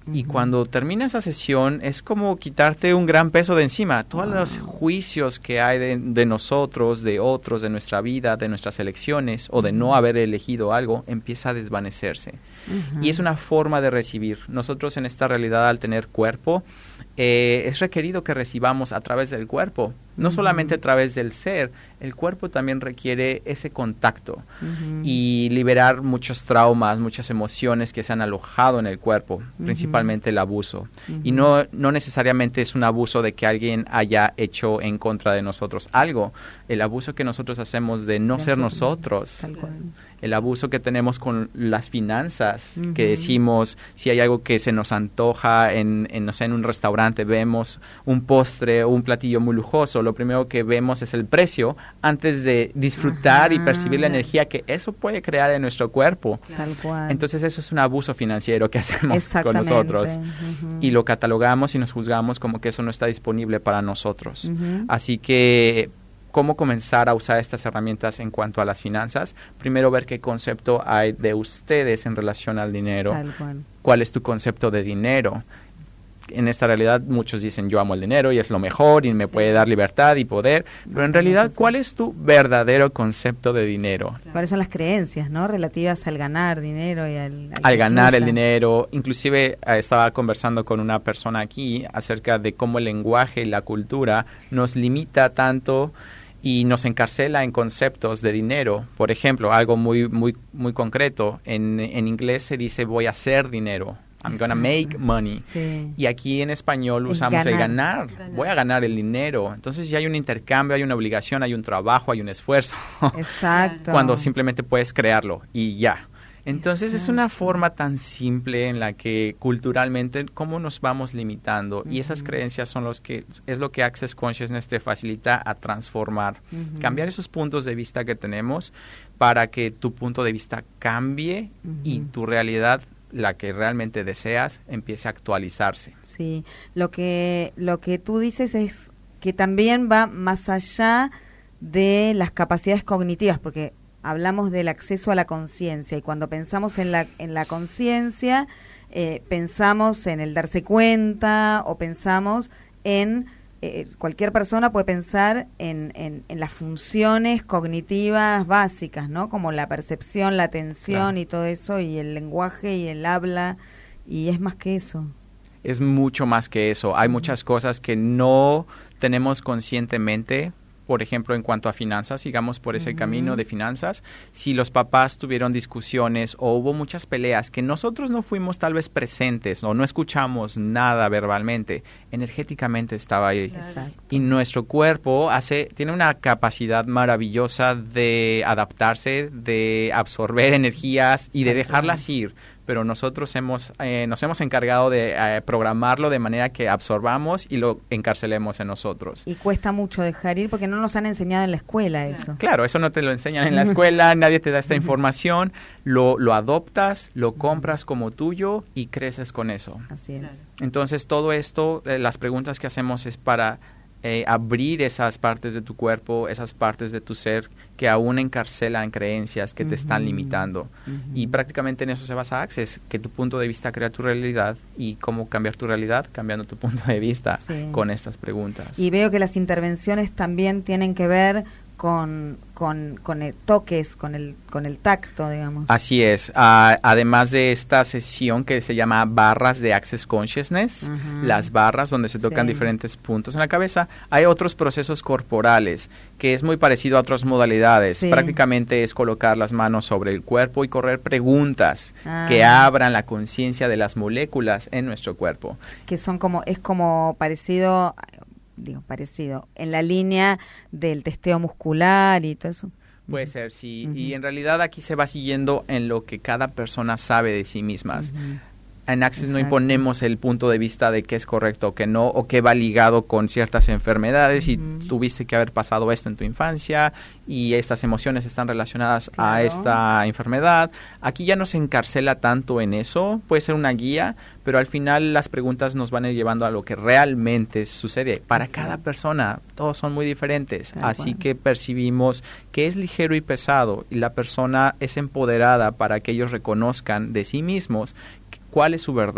Y cuando termina esa sesión es como quitarte un gran peso de encima. Todos wow. los juicios que hay de, de nosotros, de otros, de nuestra vida, de nuestras elecciones o de no haber elegido algo, empieza a desvanecerse. Uh-huh. Y es una forma de recibir. Nosotros en esta realidad, al tener cuerpo, eh, es requerido que recibamos a través del cuerpo. No uh-huh. solamente a través del ser, el cuerpo también requiere ese contacto uh-huh. y liberar muchos traumas, muchas emociones que se han alojado en el cuerpo, uh-huh. principalmente el abuso. Uh-huh. Y no, no necesariamente es un abuso de que alguien haya hecho en contra de nosotros algo. El abuso que nosotros hacemos de no ser nosotros. Tal cual. El abuso que tenemos con las finanzas, uh-huh. que decimos, si hay algo que se nos antoja en, en, no sé, en un restaurante, vemos un postre o un platillo muy lujoso, lo primero que vemos es el precio antes de disfrutar uh-huh. y percibir la energía que eso puede crear en nuestro cuerpo. Tal cual. Entonces eso es un abuso financiero que hacemos con nosotros uh-huh. y lo catalogamos y nos juzgamos como que eso no está disponible para nosotros. Uh-huh. Así que ¿cómo comenzar a usar estas herramientas en cuanto a las finanzas? Primero, ver qué concepto hay de ustedes en relación al dinero. Tal cual. ¿Cuál es tu concepto de dinero? En esta realidad muchos dicen yo amo el dinero y es lo mejor y me sí. puede dar libertad y poder, pero en realidad ¿cuál es tu verdadero concepto de dinero? ¿Cuáles son las creencias, no, relativas al ganar dinero y al... Al, al ganar el dinero. Inclusive eh, estaba conversando con una persona aquí acerca de cómo el lenguaje y la cultura nos limita tanto y nos encarcela en conceptos de dinero. Por ejemplo, algo muy muy muy concreto, en, en inglés se dice voy a hacer dinero. I'm gonna make money. Sí. Y aquí en español usamos el ganar. el ganar. Voy a ganar el dinero. Entonces ya hay un intercambio, hay una obligación, hay un trabajo, hay un esfuerzo. Exacto. Cuando simplemente puedes crearlo y ya. Entonces Exacto. es una forma tan simple en la que culturalmente cómo nos vamos limitando uh-huh. y esas creencias son los que es lo que Access Consciousness te facilita a transformar, uh-huh. cambiar esos puntos de vista que tenemos para que tu punto de vista cambie uh-huh. y tu realidad, la que realmente deseas, empiece a actualizarse. Sí, lo que lo que tú dices es que también va más allá de las capacidades cognitivas, porque hablamos del acceso a la conciencia y cuando pensamos en la en la conciencia eh, pensamos en el darse cuenta o pensamos en eh, cualquier persona puede pensar en, en, en las funciones cognitivas básicas, ¿no? Como la percepción, la atención claro. y todo eso, y el lenguaje y el habla, y es más que eso. Es mucho más que eso. Hay muchas cosas que no tenemos conscientemente. Por ejemplo, en cuanto a finanzas, sigamos por ese uh-huh. camino de finanzas. Si los papás tuvieron discusiones o hubo muchas peleas que nosotros no fuimos tal vez presentes o no escuchamos nada verbalmente, energéticamente estaba ahí. Claro. Y nuestro cuerpo hace tiene una capacidad maravillosa de adaptarse, de absorber energías y de dejarlas ir. Pero nosotros hemos eh, nos hemos encargado de eh, programarlo de manera que absorbamos y lo encarcelemos en nosotros. Y cuesta mucho dejar ir porque no nos han enseñado en la escuela eso. Claro, eso no te lo enseñan en la escuela, nadie te da esta información, lo, lo adoptas, lo compras como tuyo y creces con eso. Así es. Entonces todo esto, eh, las preguntas que hacemos es para eh, abrir esas partes de tu cuerpo, esas partes de tu ser que aún encarcelan creencias que uh-huh. te están limitando. Uh-huh. Y prácticamente en eso se basa Access, que tu punto de vista crea tu realidad y cómo cambiar tu realidad cambiando tu punto de vista sí. con estas preguntas. Y veo que las intervenciones también tienen que ver con, con, con el toques, con el, con el tacto, digamos. Así es. Uh, además de esta sesión que se llama barras de Access Consciousness, uh-huh. las barras donde se tocan sí. diferentes puntos en la cabeza, hay otros procesos corporales que es muy parecido a otras modalidades. Sí. Prácticamente es colocar las manos sobre el cuerpo y correr preguntas ah. que abran la conciencia de las moléculas en nuestro cuerpo. Que son como, es como parecido... digo, parecido, en la línea del testeo muscular y todo eso. Puede ser, sí. Uh-huh. Y en realidad aquí se va siguiendo en lo que cada persona sabe de sí mismas. Uh-huh. En Access Exacto. no imponemos el punto de vista de qué es correcto o qué no, o qué va ligado con ciertas enfermedades uh-huh. y tuviste que haber pasado esto en tu infancia y estas emociones están relacionadas claro. a esta enfermedad. Aquí ya no se encarcela tanto en eso, puede ser una guía, pero al final las preguntas nos van a ir llevando a lo que realmente sucede. Para sí. cada persona, todos son muy diferentes, claro, así bueno. que percibimos que es ligero y pesado y la persona es empoderada para que ellos reconozcan de sí mismos cuál es su verdad,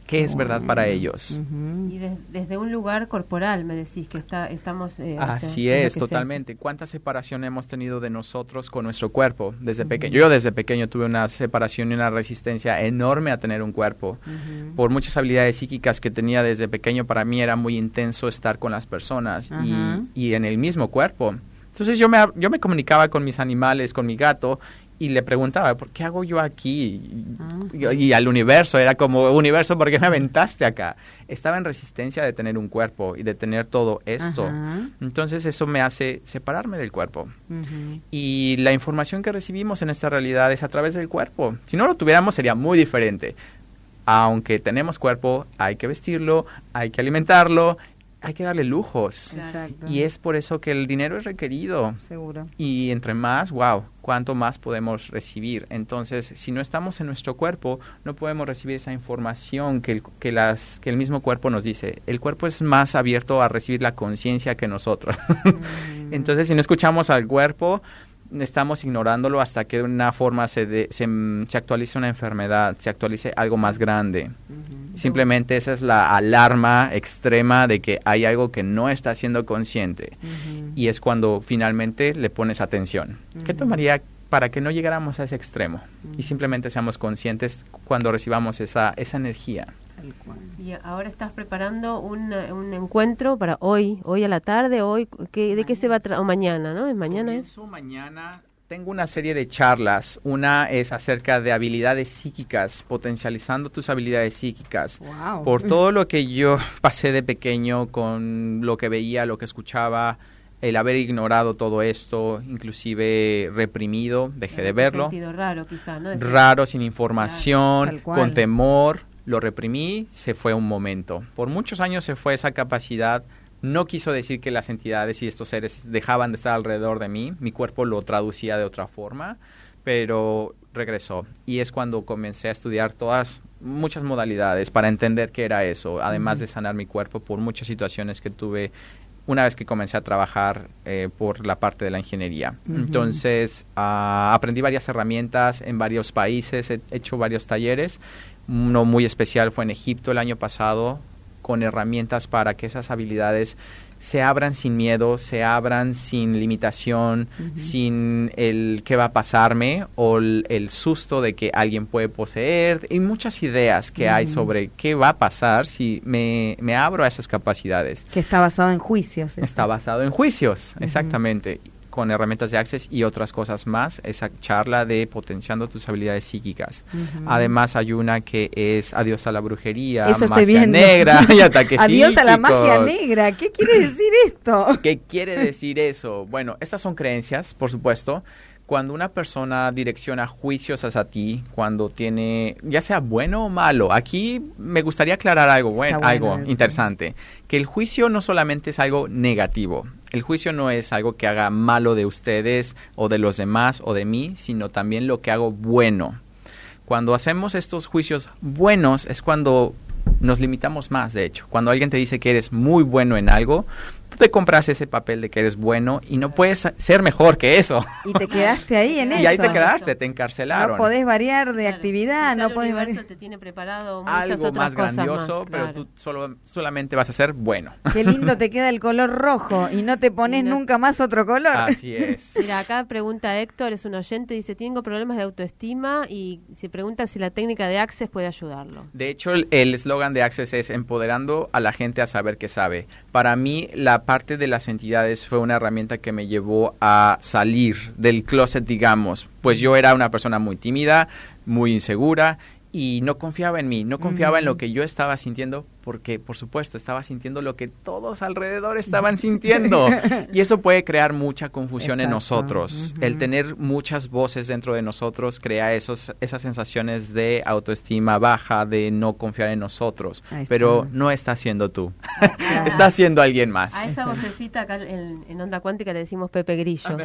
qué es verdad para ellos. Ujú. Y de- desde un lugar corporal, me decís que está, estamos... eh, o sea, Así lo es, que se totalmente. ¿Cuánta separación hemos tenido de nosotros con nuestro cuerpo desde pequeño? Yo desde pequeño tuve una separación y una resistencia enorme a tener un cuerpo. Ujú. Por muchas habilidades psíquicas que tenía desde pequeño, para mí era muy intenso estar con las personas y, Ajá. y en el mismo cuerpo. Entonces yo me, yo me comunicaba con mis animales, con mi gato, y le preguntaba, ¿por qué hago yo aquí? Ah. Y, y al universo, era como, universo, ¿por qué me aventaste acá? Estaba en resistencia de tener un cuerpo y de tener todo esto. Ajá. Entonces eso me hace separarme del cuerpo. Ujú. Y la información que recibimos en esta realidad es a través del cuerpo. Si no lo tuviéramos sería muy diferente. Aunque tenemos cuerpo, hay que vestirlo, hay que alimentarlo, hay que darle lujos. Exacto. Y es por eso que el dinero es requerido. Seguro. Y entre más, wow, cuánto más podemos recibir. Entonces, si no estamos en nuestro cuerpo, no podemos recibir esa información que el, que las, que el mismo cuerpo nos dice. El cuerpo es más abierto a recibir la conciencia que nosotros. Entonces, si no escuchamos al cuerpo, estamos ignorándolo hasta que de una forma se, de, se, se actualice una enfermedad, se actualice algo más grande. Ujú. Simplemente esa es la alarma extrema de que hay algo que no está siendo consciente. Ujú. Y es cuando finalmente le pones atención. ¿Qué Ujú. tomaría para que no llegáramos a ese extremo? Y simplemente seamos conscientes cuando recibamos esa, esa energía. Tal cual. Y ahora estás preparando un, eh, un encuentro para hoy, hoy a la tarde, hoy, ¿qué, ¿de qué se va a tratar? O mañana, ¿no? ¿Es mañana? es? Comienzo mañana. Tengo una serie de charlas. Una es acerca de habilidades psíquicas, potencializando tus habilidades psíquicas. Wow. Por todo lo que yo pasé de pequeño, con lo que veía, lo que escuchaba, el haber ignorado todo esto, inclusive reprimido, dejé de En verlo. sentido raro, quizá, ¿no? Decir, Raro, sin información, Tal cual. con temor, lo reprimí, se fue un momento. Por muchos años se fue esa capacidad. No quiso decir que las entidades y estos seres dejaban de estar alrededor de mí. Mi cuerpo lo traducía de otra forma, pero regresó. Y es cuando comencé a estudiar todas, muchas modalidades para entender qué era eso, además de sanar mi cuerpo por muchas situaciones que tuve una vez que comencé a trabajar eh, por la parte de la ingeniería. Ujú. Entonces, ah, aprendí varias herramientas en varios países, he hecho varios talleres. Uno muy especial fue en Egipto el año pasado, con herramientas para que esas habilidades se abran sin miedo, se abran sin limitación, Ujú. sin el qué va a pasarme o el, el susto de que alguien puede poseer, y muchas ideas que hay Ujú. sobre qué va a pasar si me, me abro a esas capacidades. Que está basado en juicios. eso. Está basado en juicios, Ujú. exactamente, con herramientas de Access y otras cosas más, esa charla de potenciando tus habilidades psíquicas. Ujú. Además hay una que es adiós a la brujería, Eso magia estoy viendo. negra y ataques Adiós a la magia psíquicos. negra. ¿Qué quiere decir esto? ¿Qué quiere decir eso? Bueno, estas son creencias, por supuesto. Cuando una persona direcciona juicios hacia ti, cuando tiene, ya sea bueno o malo, aquí me gustaría aclarar algo, bueno, bueno algo eso. interesante, que el juicio no solamente es algo negativo, el juicio no es algo que haga malo de ustedes o de los demás o de mí, sino también lo que hago bueno. Cuando hacemos estos juicios buenos es cuando nos limitamos más, de hecho. Cuando alguien te dice que eres muy bueno en algo, tú te compras ese papel de que eres bueno y no puedes ser mejor que eso. Y te quedaste ahí en eso. Y ahí te quedaste, te encarcelaron. No podés variar de claro, actividad, quizá no el podés universo variar. te tiene preparado muchas Algo otras más cosas grandioso, más, pero claro. tú solo, solamente vas a ser bueno. Qué lindo te queda el color rojo y no te pones Y no- nunca más otro color. Así es. Mira, acá pregunta Héctor, es un oyente, dice, tengo problemas de autoestima y se pregunta si la técnica de Access puede ayudarlo. De hecho, el el eslogan de Access es empoderando a la gente a saber qué sabe. Para mí, la parte de las entidades fue una herramienta que me llevó a salir del closet, digamos. Pues yo era una persona muy tímida, muy insegura y no confiaba en mí, no confiaba en lo que yo estaba sintiendo porque, por supuesto, estaba sintiendo lo que todos alrededor estaban sintiendo. Y eso puede crear mucha confusión en Exacto. nosotros. Ujú. El tener muchas voces dentro de nosotros crea esos, esas sensaciones de autoestima baja, de no confiar en nosotros. Ahí está. Pero no está siendo tú, Claro. está siendo alguien más. A esa vocecita acá en, en Onda Cuántica le decimos Pepe Grillo.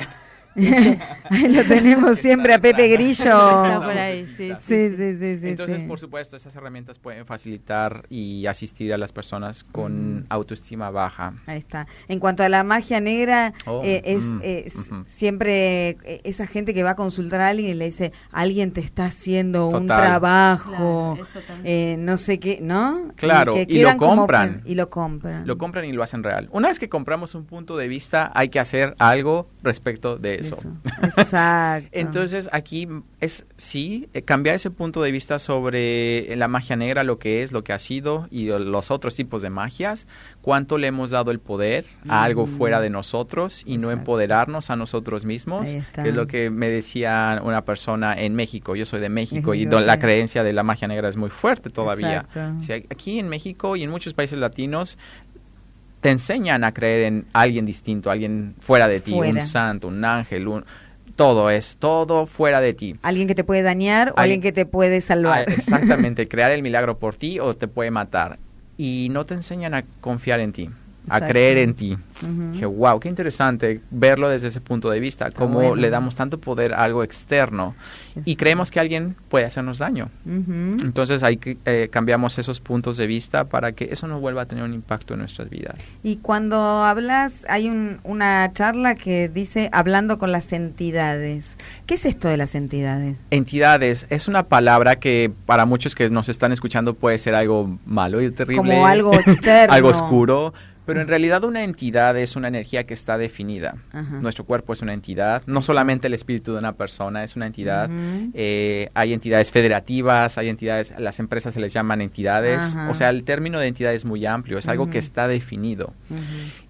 Ahí lo tenemos siempre a Pepe Grillo. Está por ahí, sí, Sí, sí, sí, sí. Entonces, sí. por supuesto, esas herramientas pueden facilitar y asistir a las personas con Mm. autoestima baja. Ahí está. En cuanto a la magia negra, Oh, eh, es, mm, es ujú. siempre eh, esa gente que va a consultar a alguien y le dice, alguien te está haciendo un Total. trabajo, Claro, eso también. eh, no sé qué, ¿no? Claro, que y lo quedan como compran. que- y lo compran. Lo compran y lo hacen real. Una vez que compramos un punto de vista, hay que hacer algo respecto de eso. Eso. Exacto. Entonces, aquí es, sí, eh, cambiar ese punto de vista sobre la magia negra, lo que es, lo que ha sido, y los otros tipos de magias, cuánto le hemos dado el poder a algo Mm. fuera de nosotros y no Exacto. empoderarnos a nosotros mismos, Ahí está. que es lo que me decía una persona en México. Yo soy de México y México, do- la sí. creencia de la magia negra es muy fuerte todavía. Exacto. O sea, aquí en México y en muchos países latinos te enseñan a creer en alguien distinto, alguien fuera de ti, Fuera. un santo, un ángel, un... todo es todo fuera de ti. Alguien que te puede dañar o Alguien- alguien que te puede salvar. Ah, exactamente, crear el milagro por ti o te puede matar. Y no te enseñan a confiar en ti, a Exacto. creer en ti. Ujú. Que wow, qué interesante verlo desde ese punto de vista, cómo bueno. le damos tanto poder a algo externo y Exacto. creemos que alguien puede hacernos daño. Ujú. Entonces ahí que, eh, cambiamos esos puntos de vista para que eso no vuelva a tener un impacto en nuestras vidas. Y cuando hablas, hay un- una charla que dice hablando con las entidades. ¿Qué es esto de las entidades? Entidades es una palabra que para muchos que nos están escuchando puede ser algo malo y terrible. Como algo externo. Algo oscuro. Pero en realidad una entidad es una energía que está definida. Ajá. Nuestro cuerpo es una entidad, no solamente el espíritu de una persona es una entidad. Ujú. Eh, hay entidades federativas, hay entidades, las empresas se les llaman entidades. Ajá. O sea, el término de entidad es muy amplio, es algo Ujú. que está definido. Ujú.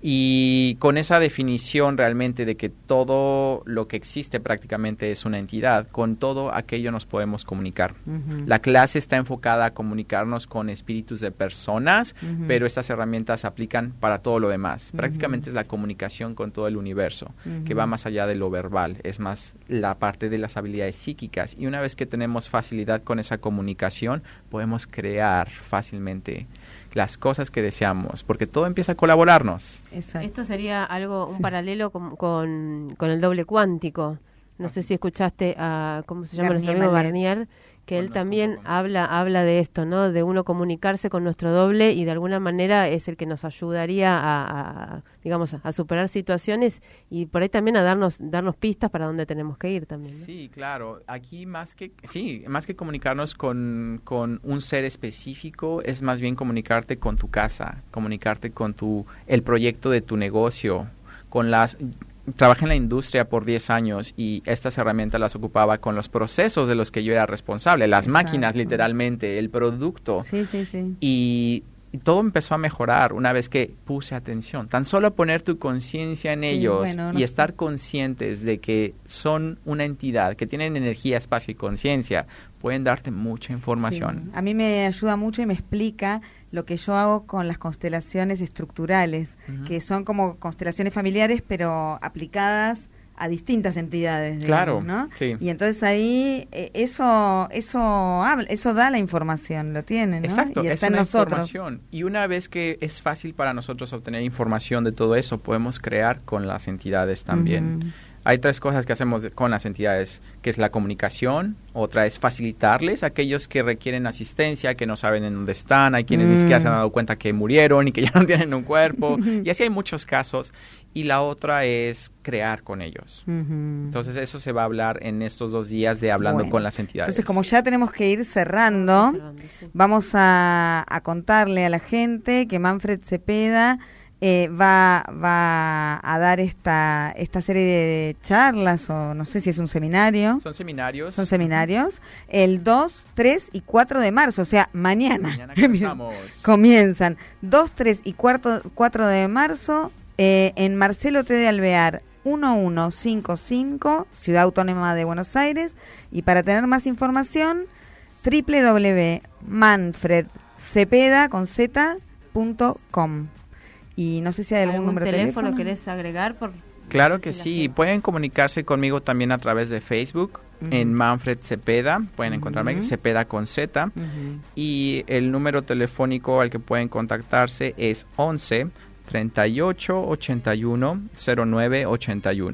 Y con esa definición realmente de que todo lo que existe prácticamente es una entidad, con todo aquello nos podemos comunicar. Ujú. La clase está enfocada a comunicarnos con espíritus de personas, Ujú. pero estas herramientas se aplican para todo lo demás. Ujú. Prácticamente es la comunicación con todo el universo, que Ujú. va más allá de lo verbal, es más la parte de las habilidades psíquicas. Y una vez que tenemos facilidad con esa comunicación, podemos crear fácilmente las cosas que deseamos, porque todo empieza a colaborarnos. Exacto. Esto sería algo, un paralelo con, con, con el doble cuántico. No sé si escuchaste a, ¿cómo se llama nuestro Garnier amigo Mallet. Garnier? Que él Conozco un también poco. habla habla de esto, ¿no? De uno comunicarse con nuestro doble y de alguna manera es el que nos ayudaría a, a, digamos, a superar situaciones y por ahí también a darnos darnos pistas para dónde tenemos que ir también, ¿no? Sí, claro. Aquí más que sí, más que comunicarnos con, con un ser específico, es más bien comunicarte con tu casa, comunicarte con tu el proyecto de tu negocio, con las trabajé en la industria por diez años y estas herramientas las ocupaba con los procesos de los que yo era responsable, las Exacto. máquinas literalmente, el producto. Sí, sí, sí. Y, y todo empezó a mejorar una vez que puse atención. Tan solo poner tu conciencia en Sí, ellos bueno, no y sé. estar conscientes de que son una entidad, que tienen energía, espacio y conciencia, pueden darte mucha información. Sí. A mí me ayuda mucho y me explica lo que yo hago con las constelaciones estructurales, Ujú. que son como constelaciones familiares, pero aplicadas a distintas entidades, digamos, Claro, ¿no? sí. Y entonces ahí eh, eso eso habla, eso da la información, lo tiene, ¿no? Exacto, y es está en una nosotros. información. Y una vez que es fácil para nosotros obtener información de todo eso, podemos crear con las entidades también. Ujú. Hay tres cosas que hacemos de- con las entidades, que es la comunicación, otra es facilitarles a aquellos que requieren asistencia, que no saben en dónde están, hay quienes ni siquiera Mm. se han dado cuenta que murieron y que ya no tienen un cuerpo, y así hay muchos casos. Y la otra es crear con ellos. Ujú. Entonces eso se va a hablar en estos dos días de hablando Bueno, con las entidades. Entonces, como ya tenemos que ir cerrando, Sí. vamos a, a contarle a la gente que Manfred Cepeda eh, va, va a dar esta, esta serie de charlas, o no sé si es un seminario, Son seminarios. son seminarios, el dos, tres y cuatro de marzo, o sea, mañana, Mañana comenzamos. comienzan. dos, tres y cuatro de marzo eh, en Marcelo T. de Alvear, mil ciento cincuenta y cinco, Ciudad Autónoma de Buenos Aires. Y para tener más información, doble u doble u doble u punto manfred cepeda con z punto com. Y no sé si hay algún, ¿Algún número de teléfono, teléfono. querés agregar? Por, Claro no sé que si la sí, gente- pueden comunicarse conmigo también a través de Facebook, Ujú. en Manfred Cepeda, pueden encontrarme Ujú. Cepeda con Z, Ujú. y el número telefónico al que pueden contactarse es once, treinta y ocho, ochenta y uno, cero nueve ochenta y uno.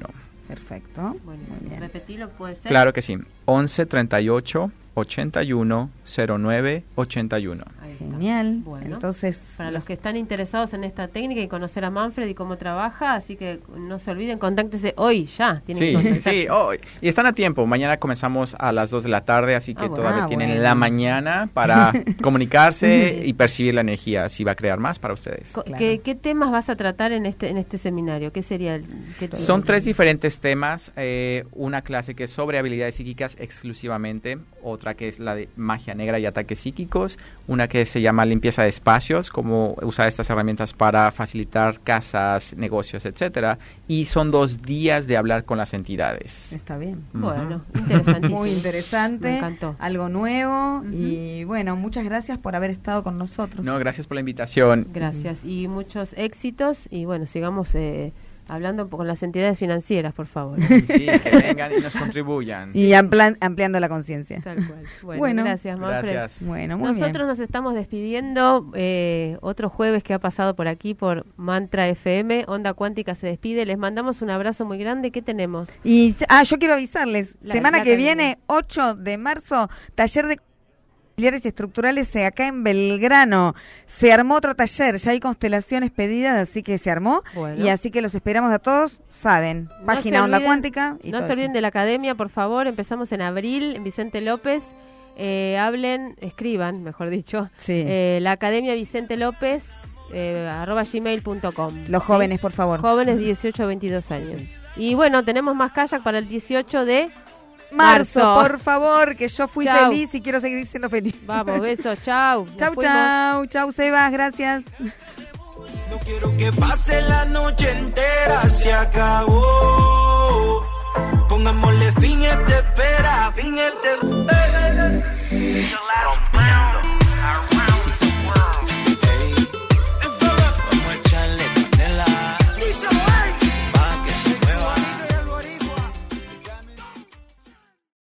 Perfecto. Bueno, Muy bien. repetilo, puede ser. Claro que sí. once treinta y ocho ochenta y uno cero nueve ochenta y uno. Ahí está. Genial. Bueno. Entonces, Para los que están interesados en esta técnica y conocer a Manfred y cómo trabaja, así que no se olviden, contáctese hoy ya. Tienen que Sí, contactarse. sí, oh, y están a tiempo. Mañana comenzamos a las dos de la tarde, así que Ah, bueno. todavía Ah, tienen bueno. la mañana para comunicarse y percibir la energía, si va a crear más para ustedes. Co- Claro. ¿Qué, qué temas vas a tratar en este en este seminario? ¿Qué sería? El, qué Son tres diferentes temas. eh, una clase que es sobre habilidades psíquicas exclusivamente, otra que es la de magia negra y ataques psíquicos, una que se llama limpieza de espacios, cómo usar estas herramientas para facilitar casas, negocios, etcétera. Y son dos días de hablar con las entidades. está bien. Bueno, interesantísimo. Muy interesante, Me encantó. algo nuevo Ujú. y bueno, muchas gracias por haber estado con nosotros. No, gracias por la invitación. Gracias y muchos éxitos y bueno, sigamos eh, hablando con las entidades financieras, por favor. Sí, que vengan y nos contribuyan. Y amplan- ampliando la conciencia. Tal cual. Bueno, Bueno, gracias, Manfred. Gracias. Bueno, muy Nosotros bien. nos estamos despidiendo. Eh, otro jueves que ha pasado por aquí por Mantra F M. Onda Cuántica se despide. Les mandamos un abrazo muy grande. ¿Qué tenemos? Y ah, yo quiero avisarles, La- semana la que academia. viene, ocho de marzo, taller de familiares y estructurales eh, acá en Belgrano. Se armó otro taller, ya hay constelaciones pedidas, así que se armó. Bueno. Y así que los esperamos a todos, saben, No página se Onda olviden- Cuántica. Y No todo se olviden eso. de la academia, por favor. Empezamos en abril en Vicente López. Eh, hablen, escriban, mejor dicho. Sí. Eh, la academia Vicente López, eh, arroba gmail punto com. Los ¿sí? jóvenes, por favor. Jóvenes dieciocho a veintidós años. Y bueno, tenemos más kayak para el dieciocho de Marzo, marzo. por favor, que yo fui Chau. feliz y quiero seguir siendo feliz. Vamos, besos, chau. Nos Chau, fuimos. chau, chau, Sebas, gracias. No quiero que pase la noche entera, se acabó. Pongámosle fin a esta espera, fin a esta espera.